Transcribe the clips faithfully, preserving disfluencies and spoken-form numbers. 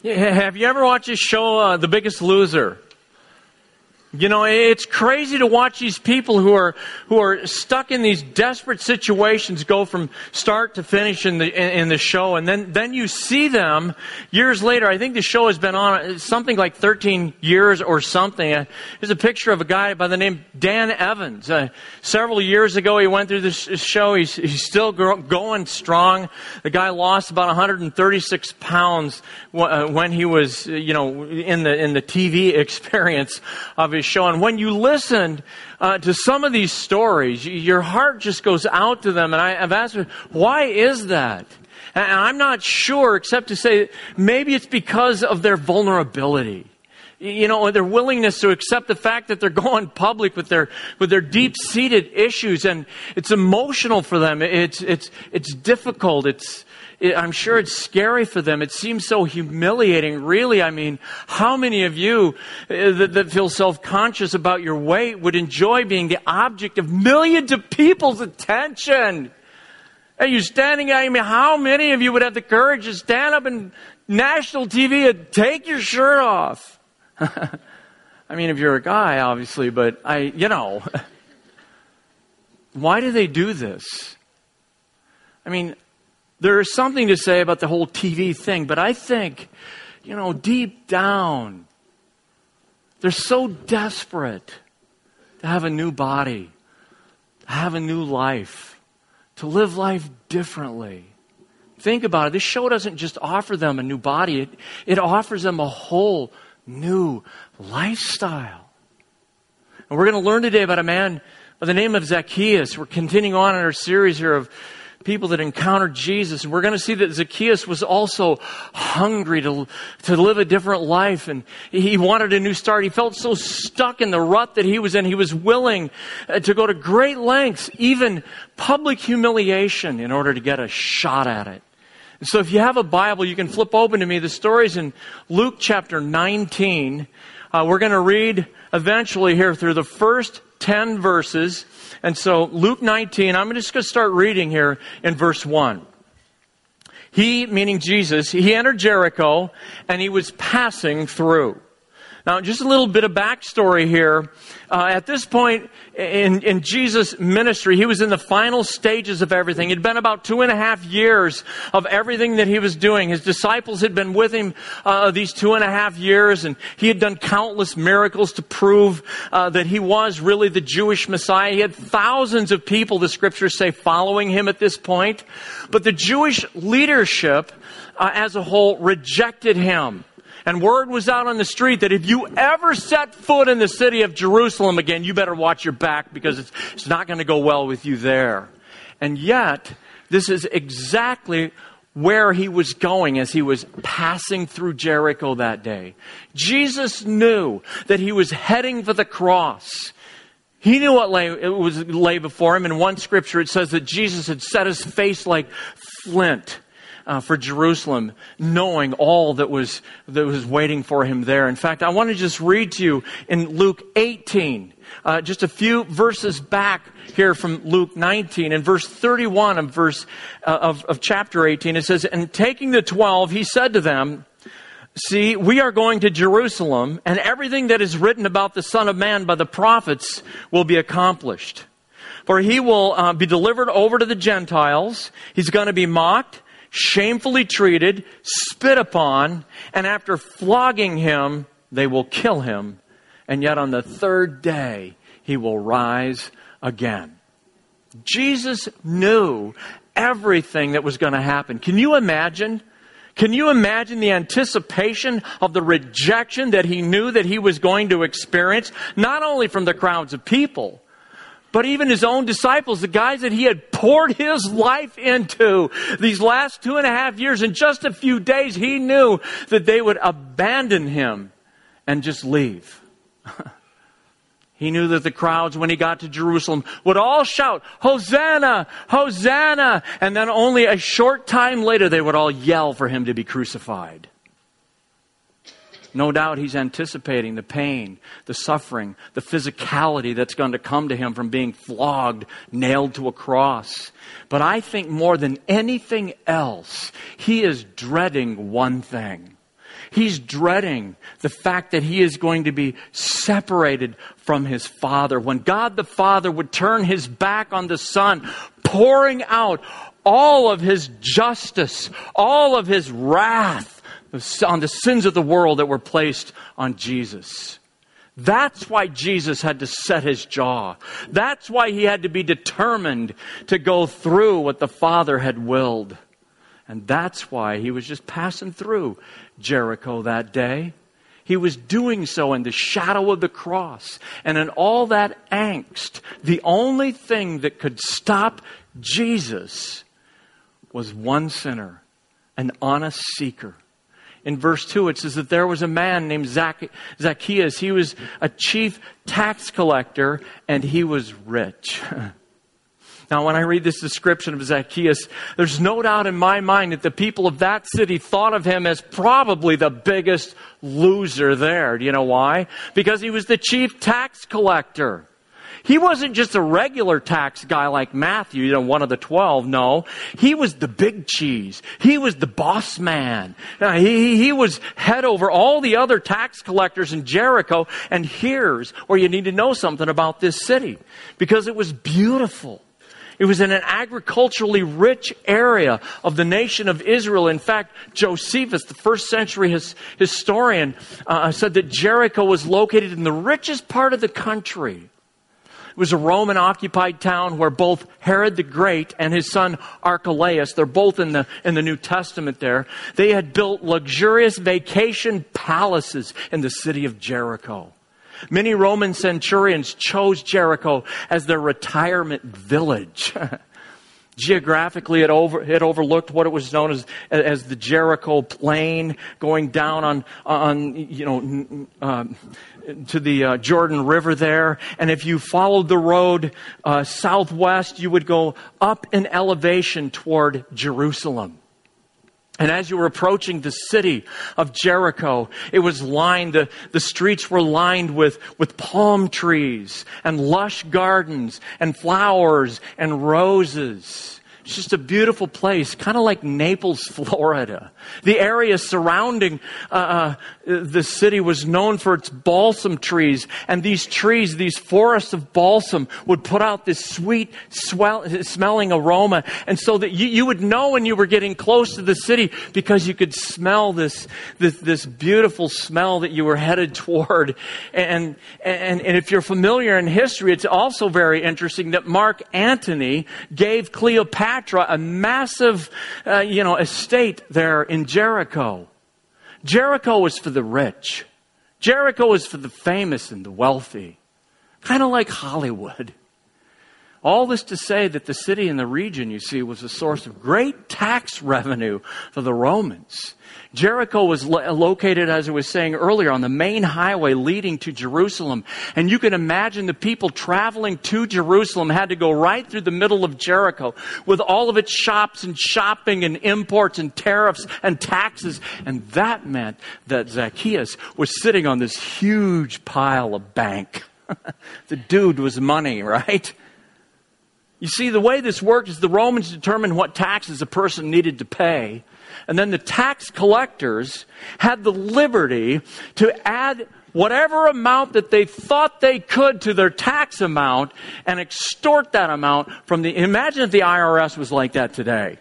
Yeah, have you ever watched this show, uh, The Biggest Loser? You know, it's crazy to watch these people who are who are stuck in these desperate situations go from start to finish in the in, in the show, and then then you see them years later. I think the show has been on something like thirteen years or something. Uh, there's a picture of a guy by the name Dan Evans. Uh, several years ago, he went through this show. He's he's still gro- going strong. The guy lost about one hundred thirty-six pounds w- uh, when he was uh, you know in the in the T V experience of his show. And when you listen uh, to some of these stories, your heart just goes out to them. And I, I've asked, why is that? And I'm not sure, except to say maybe it's because of their vulnerability. You know, their willingness to accept the fact that they're going public with their with their deep-seated issues, and it's emotional for them. It's it's it's difficult. It's it, I'm sure it's scary for them. It seems so humiliating. Really, I mean, how many of you uh, that, that feel self-conscious about your weight would enjoy being the object of millions of people's attention? And you're standing there, I mean, how many of you would have the courage to stand up in national T V and take your shirt off? I mean, if you're a guy, obviously, but I, you know, why do they do this? I mean, there is something to say about the whole T V thing, but I think, you know, deep down, they're so desperate to have a new body, to have a new life, to live life differently. Think about it. This show doesn't just offer them a new body. It, it offers them a whole new lifestyle. And we're going to learn today about a man by the name of Zacchaeus. We're continuing on in our series here of people that encountered Jesus. And we're going to see that Zacchaeus was also hungry to, to live a different life. And he wanted a new start. He felt so stuck in the rut that he was in. He was willing to go to great lengths, even public humiliation, in order to get a shot at it. So if you have a Bible, you can flip open to me. The story's in Luke chapter nineteen. Uh, we're going to read eventually here through the first ten verses. And so Luke nineteen, I'm just going to start reading here in verse one. He, meaning Jesus, he entered Jericho and he was passing through. Now, just a little bit of backstory here. Uh, at this point in, in Jesus' ministry, he was in the final stages of everything. It had been about two and a half years of everything that he was doing. His disciples had been with him uh, these two and a half years, and he had done countless miracles to prove uh, that he was really the Jewish Messiah. He had thousands of people, the scriptures say, following him at this point. But the Jewish leadership uh, as a whole rejected him. And word was out on the street that if you ever set foot in the city of Jerusalem again, you better watch your back because it's, it's not going to go well with you there. And yet, this is exactly where he was going as he was passing through Jericho that day. Jesus knew that he was heading for the cross. He knew what lay, it was lay before him. In one scripture, it says that Jesus had set his face like flint. Uh, for Jerusalem, knowing all that was that was waiting for him there. In fact, I want to just read to you in Luke eighteen, uh, just a few verses back here from Luke nineteen, in verse thirty-one of verse uh, of, of chapter eighteen. It says, "And taking the twelve, he said to them, 'See, we are going to Jerusalem, and everything that is written about the Son of Man by the prophets will be accomplished. For he will uh, be delivered over to the Gentiles. He's going to be mocked, shamefully treated, spit upon, and after flogging him, they will kill him. And yet on the third day, he will rise again.'" Jesus knew everything that was going to happen. Can you imagine? Can you imagine the anticipation of the rejection that he knew that he was going to experience? Not only from the crowds of people, but even his own disciples, the guys that he had poured his life into these last two and a half years. In just a few days, he knew that they would abandon him and just leave. He knew that the crowds, when he got to Jerusalem, would all shout, "Hosanna! Hosanna!" And then only a short time later, they would all yell for him to be crucified. No doubt he's anticipating the pain, the suffering, the physicality that's going to come to him from being flogged, nailed to a cross. But I think more than anything else, he is dreading one thing. He's dreading the fact that he is going to be separated from his Father. When God the Father would turn his back on the Son, pouring out all of his justice, all of his wrath on the sins of the world that were placed on Jesus. That's why Jesus had to set his jaw. That's why he had to be determined to go through what the Father had willed. And that's why he was just passing through Jericho that day. He was doing so in the shadow of the cross. And in all that angst, the only thing that could stop Jesus was one sinner, an honest seeker. In verse two, it says that there was a man named Zac- Zacchaeus. He was a chief tax collector, and he was rich. Now, when I read this description of Zacchaeus, there's no doubt in my mind that the people of that city thought of him as probably the biggest loser there. Do you know why? Because he was the chief tax collector. He wasn't just a regular tax guy like Matthew, you know, one of the twelve. No, he was the big cheese. He was the boss man. Now, he, he was head over all the other tax collectors in Jericho. And here's where you need to know something about this city, because it was beautiful. It was in an agriculturally rich area of the nation of Israel. In fact, Josephus, the first century his, historian, uh, said that Jericho was located in the richest part of the country. It was a Roman-occupied town where both Herod the Great and his son Archelaus, they're both in the, in the New Testament there, they had built luxurious vacation palaces in the city of Jericho. Many Roman centurions chose Jericho as their retirement village. Geographically, it, over, it overlooked what it was known as, as the Jericho Plain, going down on, on you know, uh, to the uh, Jordan River there. And if you followed the road uh, southwest, you would go up in elevation toward Jerusalem. And as you were approaching the city of Jericho, it was lined, the, the streets were lined with, with palm trees and lush gardens and flowers and roses. It's just a beautiful place, kind of like Naples, Florida. The area surrounding uh, uh, the city was known for its balsam trees. And these trees, these forests of balsam, would put out this sweet swell, smelling aroma. And so that you, you would know when you were getting close to the city, because you could smell this, this, this beautiful smell that you were headed toward. And, and, and if you're familiar in history, it's also very interesting that Mark Antony gave Cleopatra a massive, uh, you know, estate there in Jericho. Jericho was for the rich. Jericho was for the famous and the wealthy. Kind of like Hollywood. All this to say that the city and the region, you see, was a source of great tax revenue for the Romans. Jericho was lo- located, as I was saying earlier, on the main highway leading to Jerusalem. And you can imagine the people traveling to Jerusalem had to go right through the middle of Jericho with all of its shops and shopping and imports and tariffs and taxes. And that meant that Zacchaeus was sitting on this huge pile of bank. The dude was money, right? You see, the way this worked is the Romans determined what taxes a person needed to pay. And then the tax collectors had the liberty to add whatever amount that they thought they could to their tax amount and extort that amount from the... Imagine if the I R S was like that today.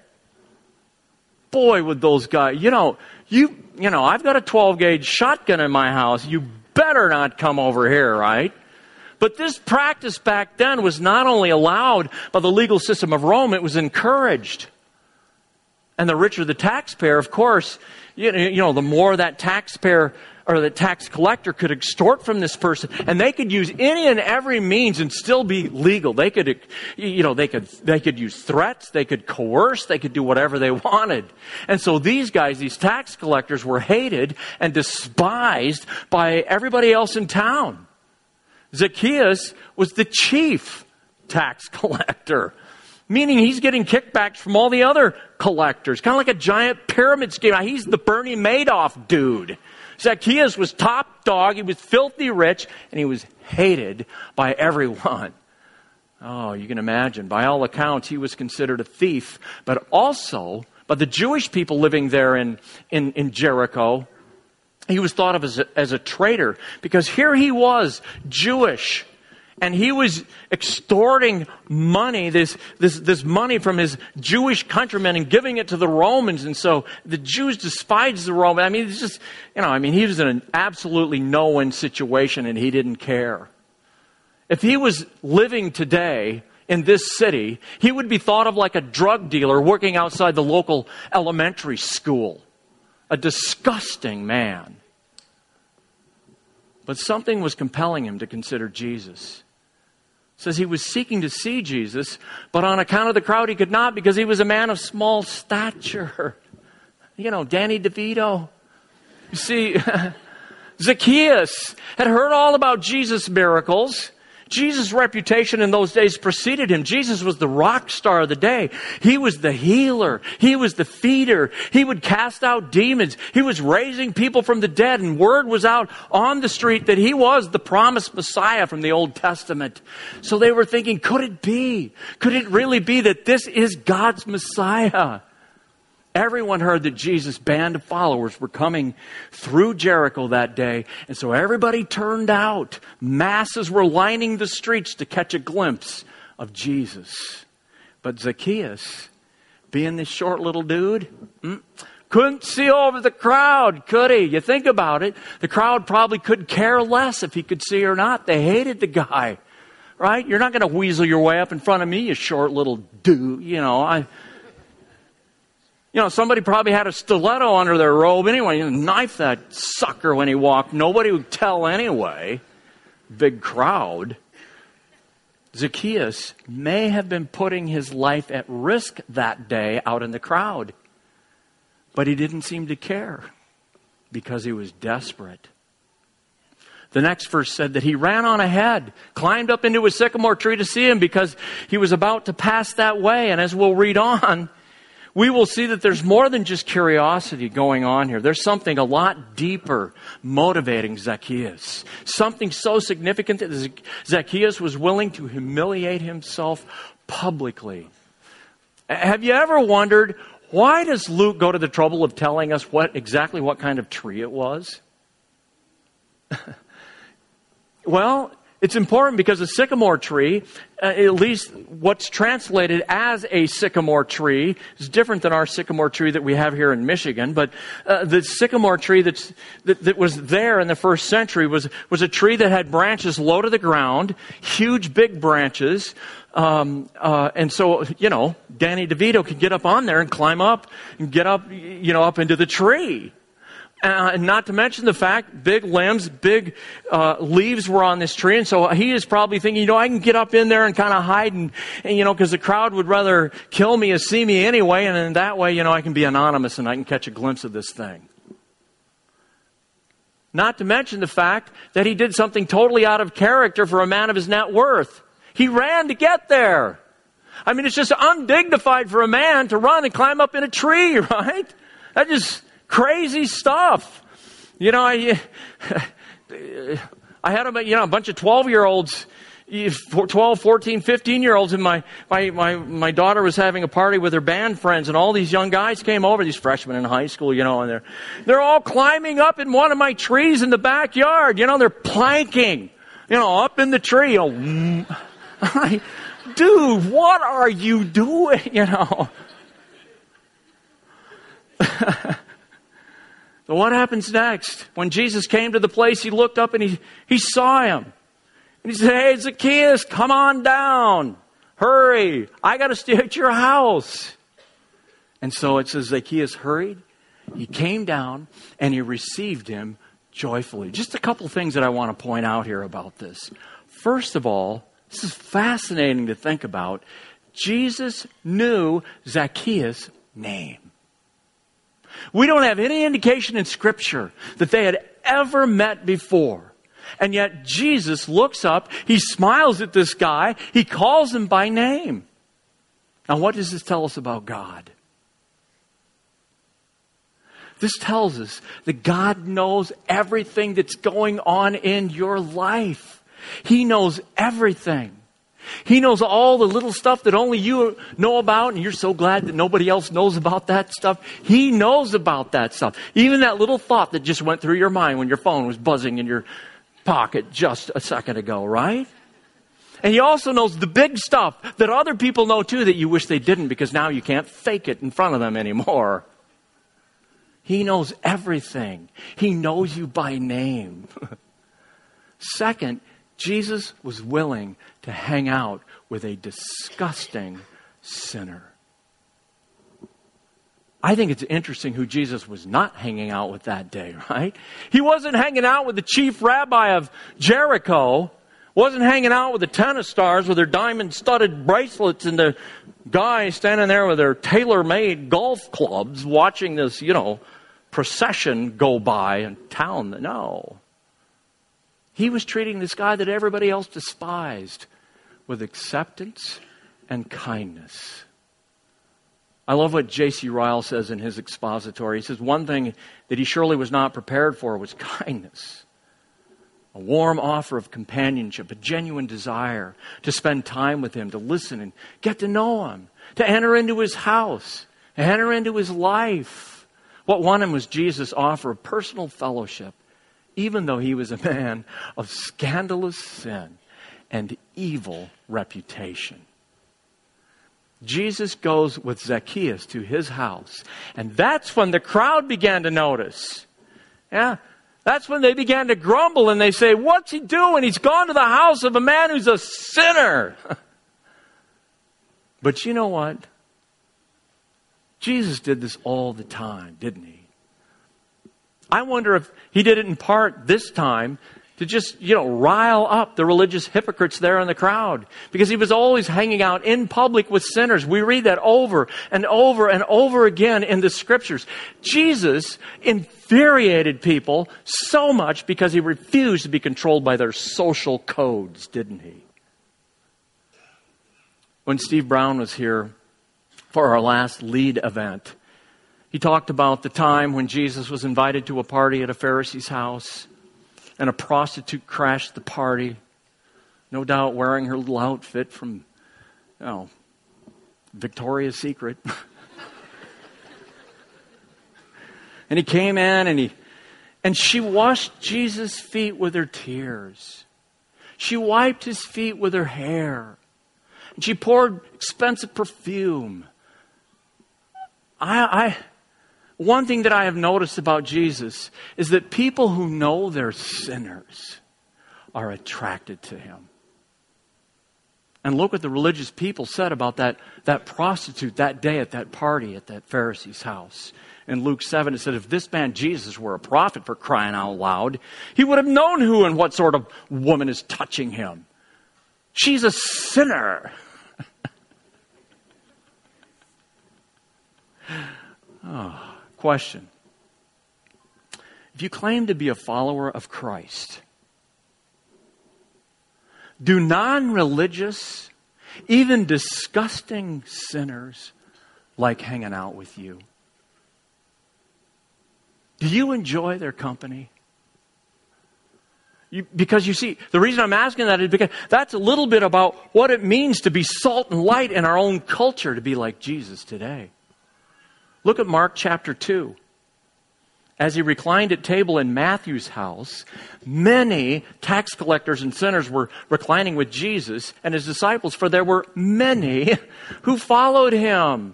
Boy, would those guys... You know, you, you know, I've got a twelve gauge shotgun in my house. You better not come over here, right? But this practice back then was not only allowed by the legal system of Rome, it was encouraged. And the richer the taxpayer, of course, you know, you know, the more that taxpayer or the tax collector could extort from this person. And they could use any and every means and still be legal. They could, you know, they could, they could use threats, they could coerce, they could do whatever they wanted. And so these guys, these tax collectors, were hated and despised by everybody else in town. Zacchaeus was the chief tax collector, meaning he's getting kickbacks from all the other collectors, kind of like a giant pyramid scheme. He's the Bernie Madoff dude. Zacchaeus was top dog, he was filthy rich, and he was hated by everyone. Oh, you can imagine. By all accounts, he was considered a thief, but also by the Jewish people living there in, in, in Jericho, He was thought of as a, as a traitor because here he was, Jewish, and he was extorting money, this, this, this money from his Jewish countrymen and giving it to the Romans. And so the Jews despised the Romans. I mean, it's just, you know, I mean, he was in an absolutely no-win situation and he didn't care. If he was living today in this city, he would be thought of like a drug dealer working outside the local elementary school. A disgusting man. But something was compelling him to consider Jesus. It says he was seeking to see Jesus, but on account of the crowd he could not because he was a man of small stature. You know, Danny DeVito. You see, Zacchaeus had heard all about Jesus' miracles. Jesus' reputation in those days preceded him. Jesus was the rock star of the day. He was the healer. He was the feeder. He would cast out demons. He was raising people from the dead. And word was out on the street that he was the promised Messiah from the Old Testament. So they were thinking, could it be? Could it really be that this is God's Messiah? Everyone heard that Jesus' band of followers were coming through Jericho that day. And so everybody turned out. Masses were lining the streets to catch a glimpse of Jesus. But Zacchaeus, being this short little dude, mm, couldn't see over the crowd, could he? You think about it. The crowd probably could care less if he could see or not. They hated the guy, right? You're not going to weasel your way up in front of me, you short little dude. You know, I... You know, somebody probably had a stiletto under their robe anyway. You knife that sucker when he walked. Nobody would tell anyway. Big crowd. Zacchaeus may have been putting his life at risk that day out in the crowd. But he didn't seem to care because he was desperate. The next verse said that he ran on ahead, climbed up into a sycamore tree to see him because he was about to pass that way. And as we'll read on, we will see that there's more than just curiosity going on here. There's something a lot deeper motivating Zacchaeus. Something so significant that Zacchaeus was willing to humiliate himself publicly. Have you ever wondered, why does Luke go to the trouble of telling us what exactly what kind of tree it was? Well, it's important because a sycamore tree, uh, at least what's translated as a sycamore tree, is different than our sycamore tree that we have here in Michigan. But uh, the sycamore tree that's, that, that was there in the first century was, was a tree that had branches low to the ground, huge big branches. Um, uh, and so, you know, Danny DeVito could get up on there and climb up and get up, you know, up into the tree. Uh, and not to mention the fact, big limbs, big uh, leaves were on this tree. And so he is probably thinking, you know, I can get up in there and kind of hide and, and, you know, because the crowd would rather kill me as see me anyway. And in that way, you know, I can be anonymous and I can catch a glimpse of this thing. Not to mention the fact that he did something totally out of character for a man of his net worth. He ran to get there. I mean, it's just undignified for a man to run and climb up in a tree, right? That just... crazy stuff. You know, I, I had a, you know, a bunch of twelve-year-olds, twelve, fourteen, fifteen-year-olds, and my, my, my, my daughter was having a party with her band friends, and all these young guys came over, these freshmen in high school, you know, and they're, they're all climbing up in one of my trees in the backyard. You know, they're planking, you know, up in the tree. You know, I, dude, what are you doing? You know. So what happens next? When Jesus came to the place, he looked up and he, he saw him. And he said, hey, Zacchaeus, come on down. Hurry. I got to stay at your house. And so it says Zacchaeus hurried. He came down and he received him joyfully. Just a couple things that I want to point out here about this. First of all, this is fascinating to think about. Jesus knew Zacchaeus' name. We don't have any indication in Scripture that they had ever met before. And yet Jesus looks up, he smiles at this guy, he calls him by name. Now what does this tell us about God? This tells us that God knows everything that's going on in your life. He knows everything. He knows all the little stuff that only you know about, and you're so glad that nobody else knows about that stuff. He knows about that stuff. Even that little thought that just went through your mind when your phone was buzzing in your pocket just a second ago, right? And he also knows the big stuff that other people know too that you wish they didn't, because now you can't fake it in front of them anymore. He knows everything. He knows you by name. Second, Jesus was willing to hang out with a disgusting sinner. I think it's interesting who Jesus was not hanging out with that day, right? He wasn't hanging out with the chief rabbi of Jericho, wasn't hanging out with the tennis stars with their diamond-studded bracelets and the guys standing there with their tailor-made golf clubs watching this, you know, procession go by in town. No. He was treating this guy that everybody else despised with acceptance and kindness. I love what J C Ryle says in his expository. He says one thing that he surely was not prepared for was kindness. A warm offer of companionship, a genuine desire to spend time with him, to listen and get to know him, to enter into his house, to enter into his life. What won him was Jesus' offer of personal fellowship, even though he was a man of scandalous sin and evil reputation. Jesus goes with Zacchaeus to his house, and that's when the crowd began to notice. Yeah, that's when they began to grumble and they say, what's he doing? He's gone to the house of a man who's a sinner. But you know what? Jesus did this all the time, didn't he? I wonder if he did it in part this time to just, you know, rile up the religious hypocrites there in the crowd. Because he was always hanging out in public with sinners. We read that over and over and over again in the scriptures. Jesus infuriated people so much because he refused to be controlled by their social codes, didn't he? When Steve Brown was here for our last lead event, he talked about the time when Jesus was invited to a party at a Pharisee's house, and a prostitute crashed the party, no doubt wearing her little outfit from, you know, Victoria's Secret. And he came in and he, and she washed Jesus' feet with her tears. She wiped his feet with her hair. And she poured expensive perfume. I, I, One thing that I have noticed about Jesus is that people who know they're sinners are attracted to him. And look what the religious people said about that, that prostitute that day at that party at that Pharisee's house. In Luke seven, it said, if this man Jesus were a prophet, for crying out loud, he would have known who and what sort of woman is touching him. She's a sinner. Oh. Question. If you claim to be a follower of Christ, do non-religious, even disgusting sinners like hanging out with you? Do you enjoy their company? You, because you see, the reason I'm asking that is because that's a little bit about what it means to be salt and light in our own culture, to be like Jesus today. Look at Mark chapter two. As he reclined at table in Matthew's house, many tax collectors and sinners were reclining with Jesus and his disciples, for there were many who followed him.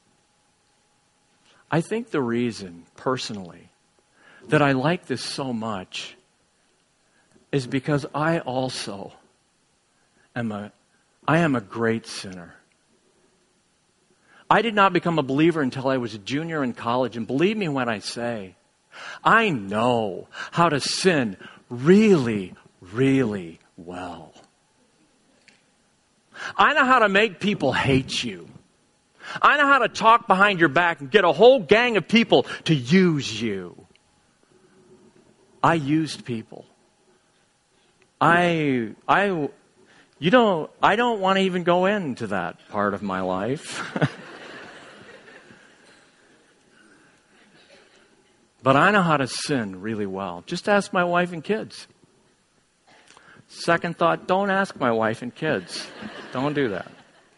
I think the reason, personally, that I like this so much is because I also am a, I am a great sinner. I did not become a believer until I was a junior in college. And believe me when I say, I know how to sin really, really well. I know how to make people hate you. I know how to talk behind your back and get a whole gang of people to use you. I used people. I, I, you don't, I don't want to even go into that part of my life. But I know how to sin really well. Just ask my wife and kids. Second thought, don't ask my wife and kids. Don't do that.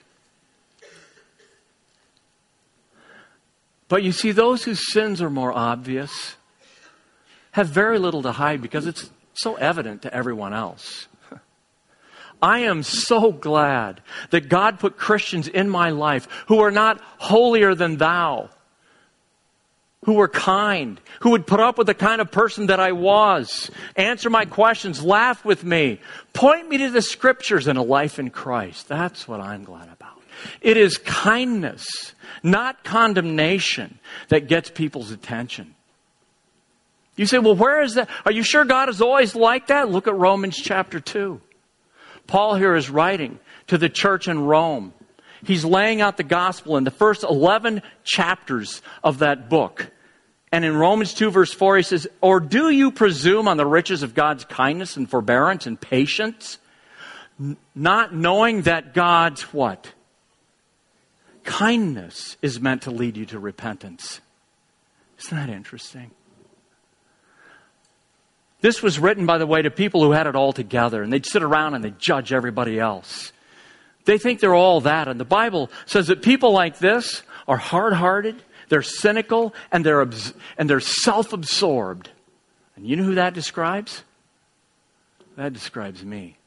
But you see, those whose sins are more obvious have very little to hide because it's so evident to everyone else. I am so glad that God put Christians in my life who are not holier than thou, who were kind, who would put up with the kind of person that I was, answer my questions, laugh with me, point me to the scriptures and a life in Christ. That's what I'm glad about. It is kindness, not condemnation, that gets people's attention. You say, well, where is that? Are you sure God is always like that? Look at Romans chapter two. Paul here is writing to the church in Rome. He's laying out the gospel in the first eleven chapters of that book. And in Romans two verse four he says, or do you presume on the riches of God's kindness and forbearance and patience, n- not knowing that God's what? Kindness is meant to lead you to repentance. Isn't that interesting? This was written, by the way, to people who had it all together, and they'd sit around and they'd judge everybody else. They think they're all that, and the Bible says that people like this are hard-hearted, they're cynical, and they're abs- and they're self-absorbed. And you know who that describes? That describes me.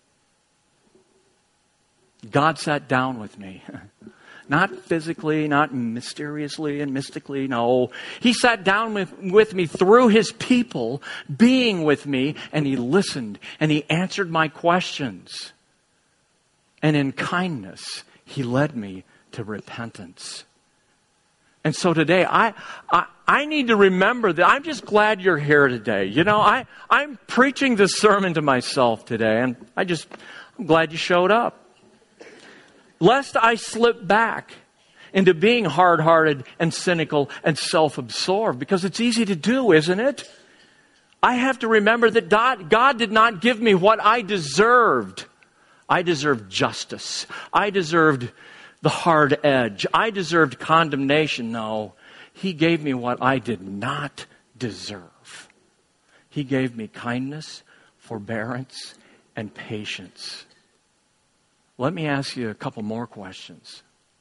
God sat down with me. Not physically, not mysteriously and mystically, no. He sat down with, with me through His people, being with me, and He listened, and He answered my questions. And in kindness, He led me to repentance. And so today, I, I I need to remember that. I'm just glad you're here today. You know, I, I'm preaching this sermon to myself today, and I just, I'm glad you showed up. Lest I slip back into being hard-hearted and cynical and self-absorbed, because it's easy to do, isn't it? I have to remember that God, God did not give me what I deserved. I deserved justice. I deserved the hard edge. I deserved condemnation. No, He gave me what I did not deserve. He gave me kindness, forbearance, and patience. Let me ask you a couple more questions.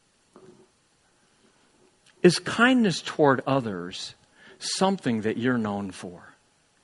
Is kindness toward others something that you're known for?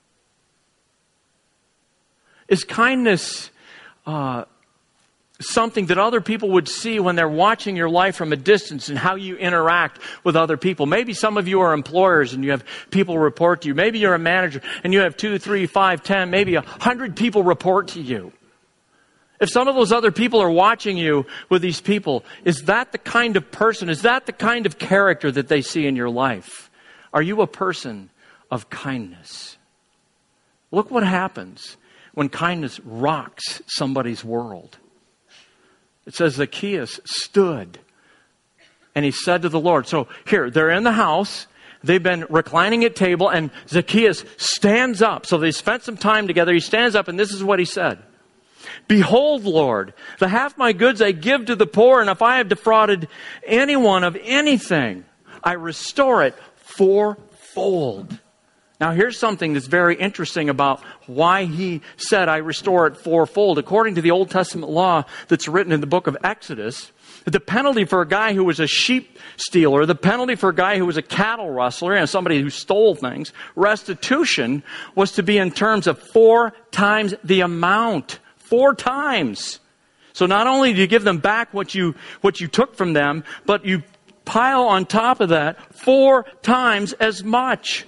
Is kindness uh, something that other people would see when they're watching your life from a distance and how you interact with other people? Maybe some of you are employers and you have people report to you. Maybe you're a manager and you have two, three, five, ten, maybe a hundred people report to you. If some of those other people are watching you with these people, is that the kind of person, is that the kind of character that they see in your life? Are you a person of kindness? Look what happens when kindness rocks somebody's world. It says Zacchaeus stood and he said to the Lord, so here, they're in the house, they've been reclining at table, and Zacchaeus stands up. So they spent some time together. He stands up and this is what he said. Behold, Lord, the half my goods I give to the poor, and if I have defrauded anyone of anything, I restore it fourfold. Now, here's something that's very interesting about why he said, I restore it fourfold. According to the Old Testament law that's written in the book of Exodus, the penalty for a guy who was a sheep stealer, the penalty for a guy who was a cattle rustler, and somebody who stole things, restitution was to be in terms of four times the amount. Four times. So not only do you give them back what you what you took from them, but you pile on top of that four times as much.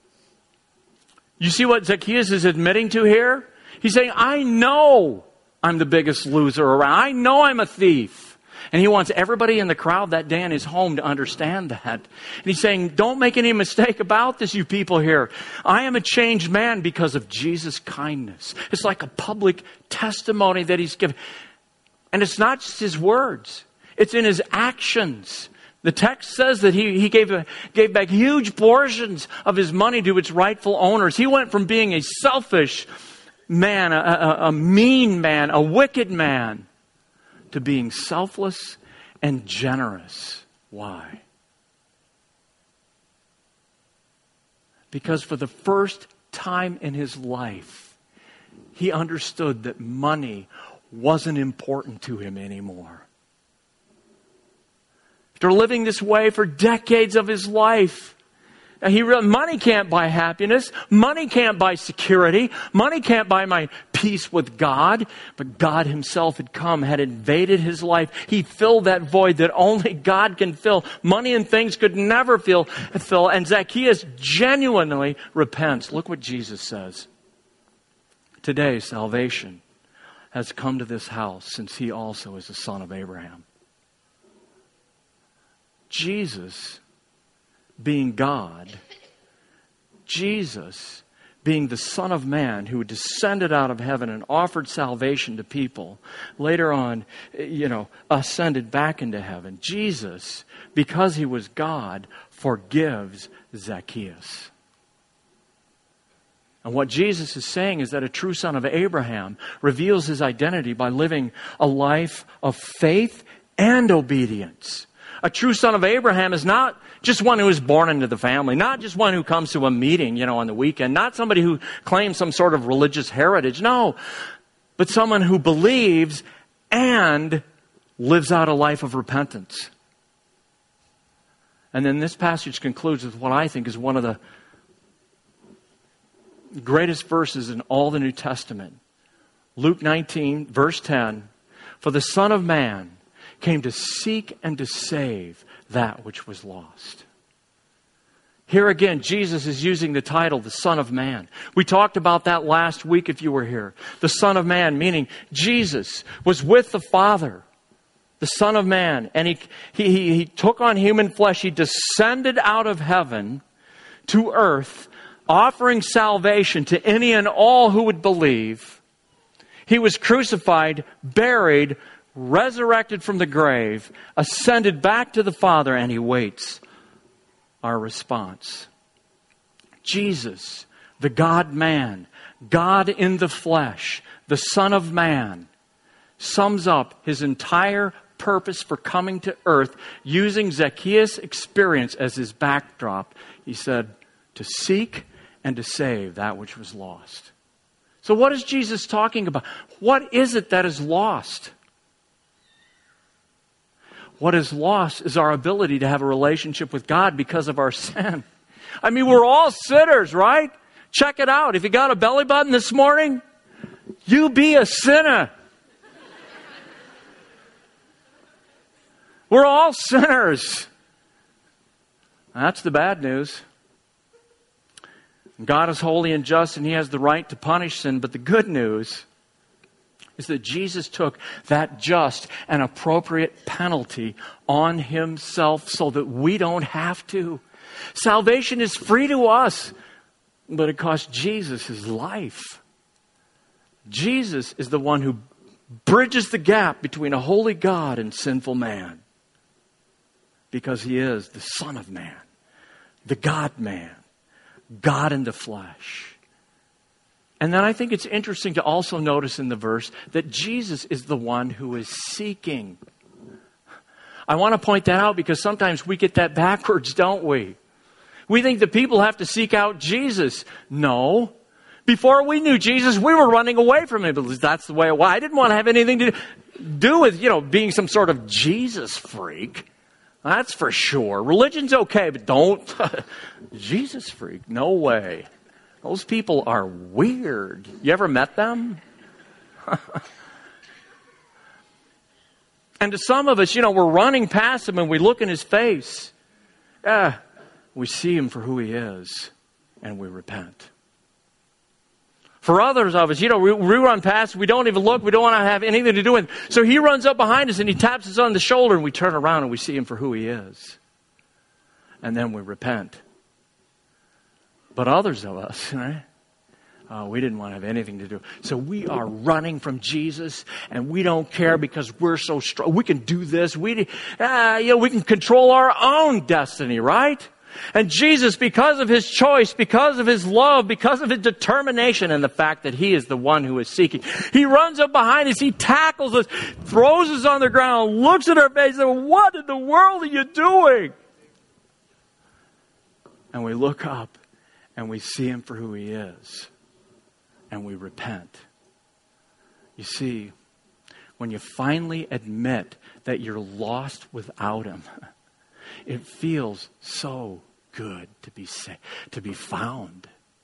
You see what Zacchaeus is admitting to here? He's saying, I know I'm the biggest loser around. I know I'm a thief. And he wants everybody in the crowd that day in his home to understand that. And he's saying, don't make any mistake about this, you people here. I am a changed man because of Jesus' kindness. It's like a public testimony that he's given. And it's not just his words. It's in his actions. The text says that he, he gave, a, gave back huge portions of his money to its rightful owners. He went from being a selfish man, a, a, a mean man, a wicked man, to being selfless and generous. Why? Because for the first time in his life, he understood that money wasn't important to him anymore. After living this way for decades of his life, he re- money can't buy happiness. Money can't buy security. Money can't buy my peace with God. But God himself had come, had invaded his life. He filled that void that only God can fill. Money and things could never fill. fill. And Zacchaeus genuinely repents. Look what Jesus says. Today, salvation has come to this house, since he also is the son of Abraham. Jesus, being God, Jesus, being the Son of Man who descended out of heaven and offered salvation to people, later on, you know, ascended back into heaven. Jesus, because he was God, forgives Zacchaeus. And what Jesus is saying is that a true son of Abraham reveals his identity by living a life of faith and obedience. A true son of Abraham is not just one who is born into the family, not just one who comes to a meeting, you know, on the weekend, not somebody who claims some sort of religious heritage. No, but someone who believes and lives out a life of repentance. And then this passage concludes with what I think is one of the greatest verses in all the New Testament. Luke nineteen, verse ten, for the Son of Man came to seek and to save that which was lost. Here again, Jesus is using the title, the Son of Man. We talked about that last week if you were here. The Son of Man, meaning Jesus was with the Father, the Son of Man, and he, he, he, he took on human flesh. He descended out of heaven to earth, offering salvation to any and all who would believe. He was crucified, buried, resurrected from the grave, ascended back to the Father, and he waits our response. Jesus, the God-man, God in the flesh, the Son of Man, sums up his entire purpose for coming to earth using Zacchaeus' experience as his backdrop. He said, to seek and to save that which was lost. So what is Jesus talking about? What is it that is lost? What is lost is our ability to have a relationship with God because of our sin. I mean, we're all sinners, right? Check it out. If you got a belly button this morning, you be a sinner. We're all sinners. That's the bad news. God is holy and just, and he has the right to punish sin. But the good news is that Jesus took that just and appropriate penalty on himself so that we don't have to. Salvation is free to us, but it cost Jesus his life. Jesus is the one who bridges the gap between a holy God and sinful man, because he is the Son of Man, the God-man, God in the flesh. And then I think it's interesting to also notice in the verse that Jesus is the one who is seeking. I want to point that out because sometimes we get that backwards, don't we? We think that people have to seek out Jesus. No. Before we knew Jesus, we were running away from him. That's the way it was. I didn't want to have anything to do with, you know, being some sort of Jesus freak. That's for sure. Religion's okay, but don't. Jesus freak. No way. Those people are weird. You ever met them? And to some of us, you know, we're running past him and we look in his face. Ah, we see him for who he is and we repent. For others of us, you know, we, we run past, we don't even look, we don't want to have anything to do with him. So he runs up behind us and he taps us on the shoulder and we turn around and we see him for who he is. And then we repent. But others of us, right? Uh, we didn't want to have anything to do. So we are running from Jesus, and we don't care because we're so strong. We can do this. We, uh, you know, we can control our own destiny, right? And Jesus, because of his choice, because of his love, because of his determination, and the fact that he is the one who is seeking, he runs up behind us, he tackles us, throws us on the ground, looks at our face, and says, "What in the world are you doing?" And we look up. And we see him for who he is. And we repent. You see, when you finally admit that you're lost without him, it feels so good to be sa- to be found.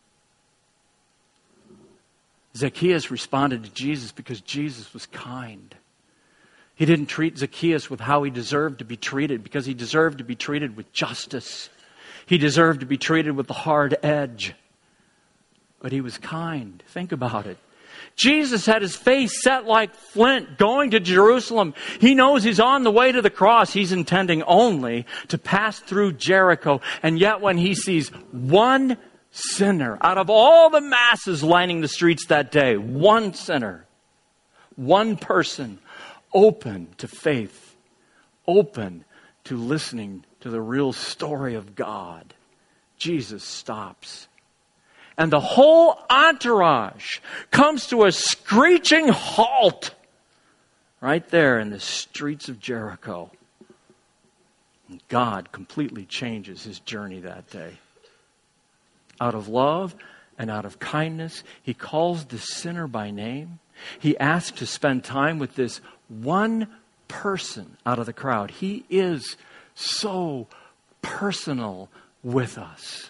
Zacchaeus responded to Jesus because Jesus was kind. He didn't treat Zacchaeus with how he deserved to be treated, because he deserved to be treated with justice. He deserved to be treated with the hard edge. But he was kind. Think about it. Jesus had his face set like flint going to Jerusalem. He knows he's on the way to the cross. He's intending only to pass through Jericho. And yet when he sees one sinner out of all the masses lining the streets that day, one sinner, one person open to faith, open to listening to the real story of God, Jesus stops. And the whole entourage comes to a screeching halt right there in the streets of Jericho. And God completely changes his journey that day. Out of love and out of kindness, he calls the sinner by name. He asks to spend time with this one person out of the crowd. He is so personal with us.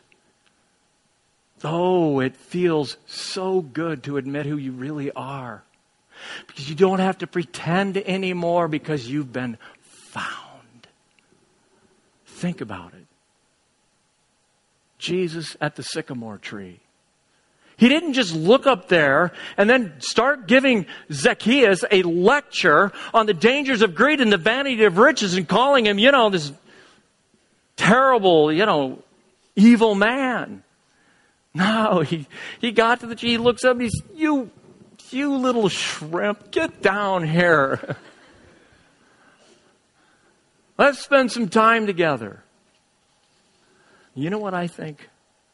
Oh, it feels so good to admit who you really are. Because you don't have to pretend anymore, because you've been found. Think about it. Jesus at the sycamore tree. He didn't just look up there and then start giving Zacchaeus a lecture on the dangers of greed and the vanity of riches and calling him, you know, this terrible, you know, evil man. No, he, he got to the tree, he looks up, he's, you, you little shrimp, get down here. Let's spend some time together. You know what I think?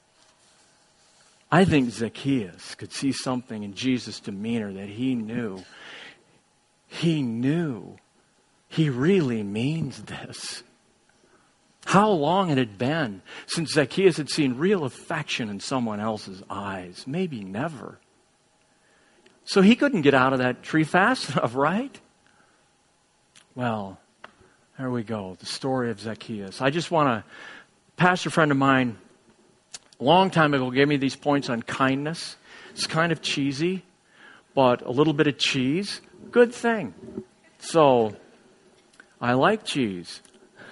I think Zacchaeus could see something in Jesus' demeanor that he knew. He knew he really means this. How long it had been since Zacchaeus had seen real affection in someone else's eyes. Maybe never. So he couldn't get out of that tree fast enough, right? Well, there we go. The story of Zacchaeus. I just want to, a pastor friend of mine, a long time ago, gave me these points on kindness. It's kind of cheesy, but a little bit of cheese, good thing. So, I like cheese.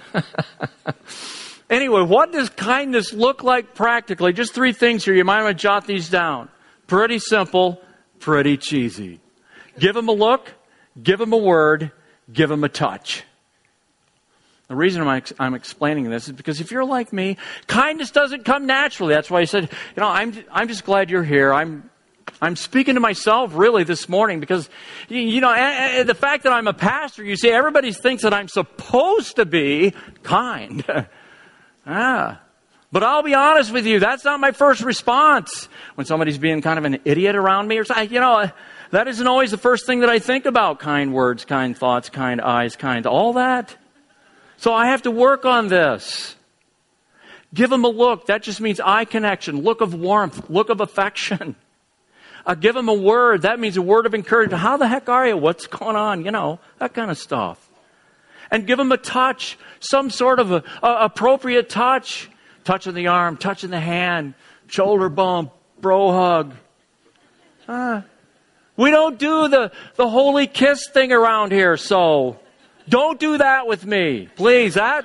Anyway, what does kindness look like practically? Just three things here. You might want to jot these down. Pretty simple, pretty cheesy. Give them a look, give them a word, give them a touch. The reason I'm, I'm explaining this is because if you're like me, kindness doesn't come naturally. That's why I said, you know, I'm I'm just glad you're here. I'm I'm speaking to myself really this morning because, you know, and, and the fact that I'm a pastor, you see, everybody thinks that I'm supposed to be kind. ah. But I'll be honest with you, that's not my first response when somebody's being kind of an idiot around me or something. You know, that isn't always the first thing that I think about. Kind words, kind thoughts, kind eyes, kind all that. So I have to work on this. Give them a look. That just means eye connection, look of warmth, look of affection. Uh, give them a word. That means a word of encouragement. How the heck are you? What's going on? You know, that kind of stuff. And give them a touch, some sort of a, a appropriate touch. Touch in the arm, touch in the hand, shoulder bump, bro hug. Uh, we don't do the, the holy kiss thing around here, so don't do that with me. Please, that,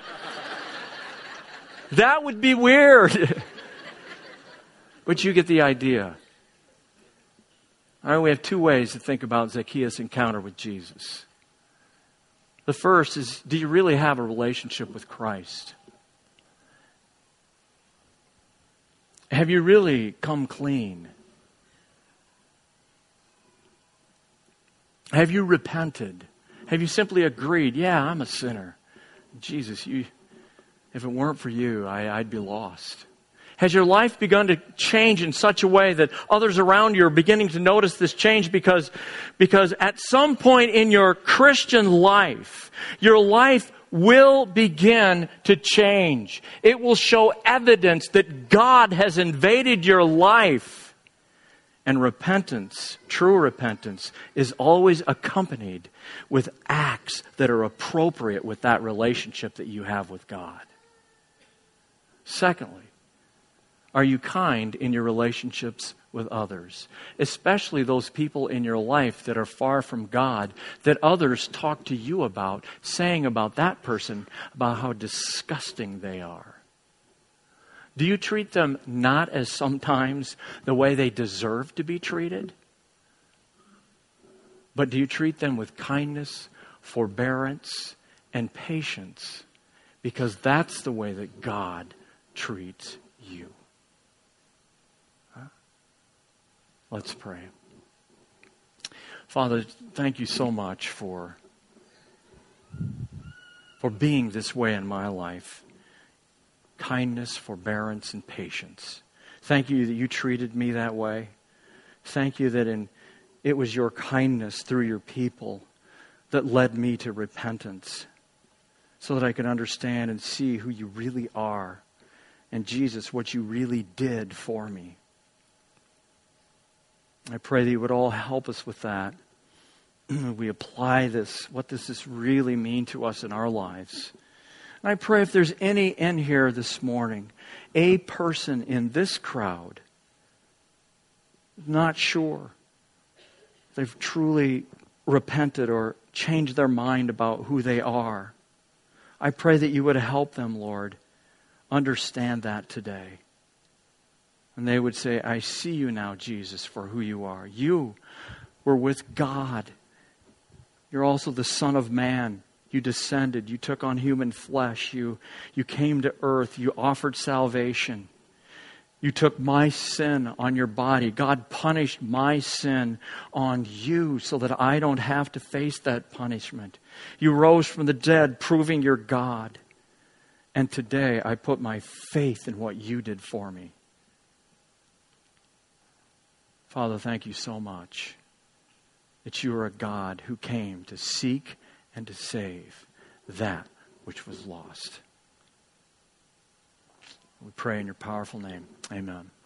that would be weird. But you get the idea. All right, we have two ways to think about Zacchaeus' encounter with Jesus. The first is, do you really have a relationship with Christ? Have you really come clean? Have you repented? Have you simply agreed, yeah, I'm a sinner. Jesus, you, if it weren't for you, I, I'd be lost. Has your life begun to change in such a way that others around you are beginning to notice this change because, because at some point in your Christian life, your life will begin to change. It will show evidence that God has invaded your life And repentance, true repentance, is always accompanied with acts that are appropriate with that relationship that you have with God. Secondly, are you kind in your relationships with others? Especially those people in your life that are far from God, that others talk to you about, saying about that person about how disgusting they are. Do you treat them not as sometimes the way they deserve to be treated? But do you treat them with kindness, forbearance, and patience? Because that's the way that God treats you. Huh? Let's pray. Father, thank you so much for, for being this way in my life. Kindness, forbearance, and patience. Thank you that you treated me that way. Thank you that in, it was your kindness through your people that led me to repentance, so that I could understand and see who you really are, and Jesus, what you really did for me. I pray that you would all help us with that. We apply this, what does this really mean to us in our lives? And I pray if there's any in here this morning, a person in this crowd, not sure they've truly repented or changed their mind about who they are, I pray that you would help them, Lord, understand that today. And they would say, I see you now, Jesus, for who you are. You were with God. You're also the Son of Man. You descended. You took on human flesh. You, you came to earth. You offered salvation. You took my sin on your body. God punished my sin on you so that I don't have to face that punishment. You rose from the dead, proving you're God. And today I put my faith in what you did for me. Father, thank you so much that you are a God who came to seek and to save that which was lost. We pray in your powerful name. Amen.